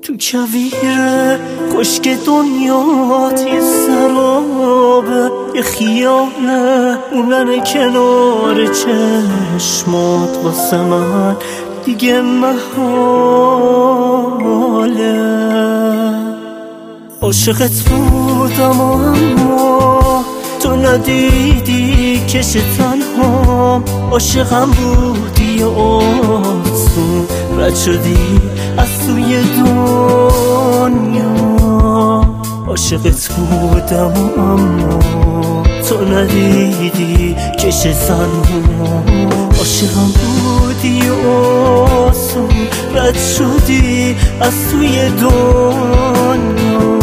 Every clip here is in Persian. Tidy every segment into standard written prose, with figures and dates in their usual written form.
تو کویر خشک دنیات یه سرابه، یه خیاله موندن کنار چشمات واسه من دیگه محاله. عاشقت بودم اما تو ندیدی کش تنهام، عاشقم بودی و آسون رد شدی از توی دنیا. عاشقت بودم اما تو ندیدی کش تنهام، عاشقم بودی و آسون رد شدی از توی دنیا.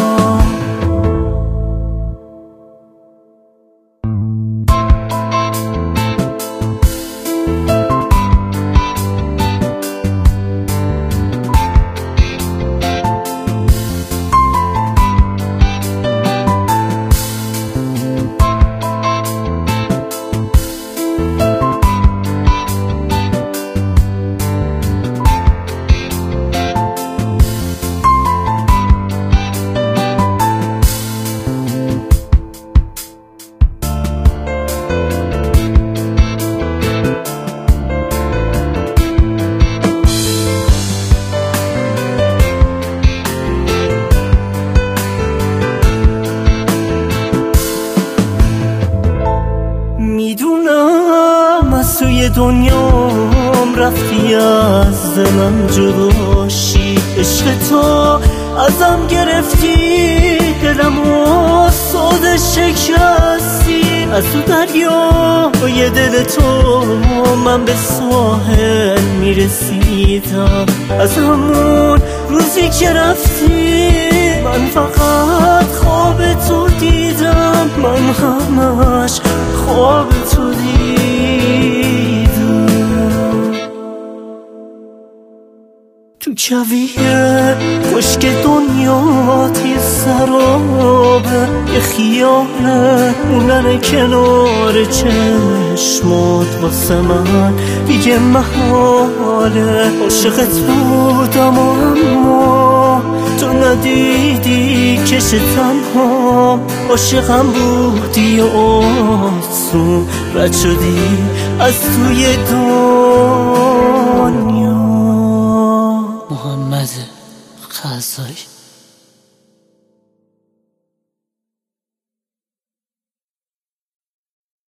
میدونم از توی دنیام رفتی از دلم جداشی، عشق تو ازم گرفتی دلمو ساده شکستی. از تو دریای دل تو من به ساحل میرسیدم، از همون روزی که رفتی من فقط خواب تو دیدم، من همش خواب تو دیدم. تو کویر خشک دنیات یه سرابه، یه خیاله موندن کنار چشمات واسه من دیگه محاله. عاشقت بودم اما تو ندیدی کش تنهام، عاشقم بودی و آسون رد شدی از توی دنیا. محمد خزایی.